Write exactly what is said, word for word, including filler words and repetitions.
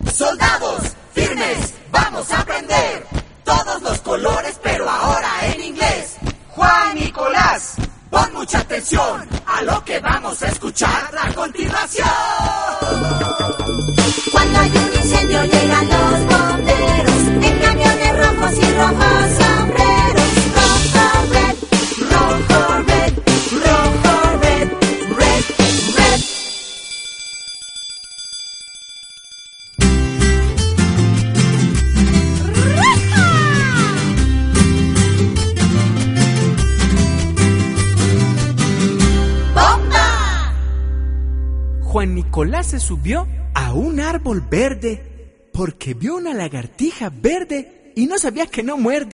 Soldados, firmes, vamos a aprender todos los colores, pero ahora en inglés. Juan Nicolás, pon mucha atención a lo que vamos a escuchar a continuación. Cuando hay un incendio llegan los bomberos en camiones rojos y rojos sombreros. Rojo, red, rojo, red, rojo, red, red, red. ¡Bomba! Juan Nicolás se subió a un árbol verde porque vio una lagartija verde y no sabía que no muerde.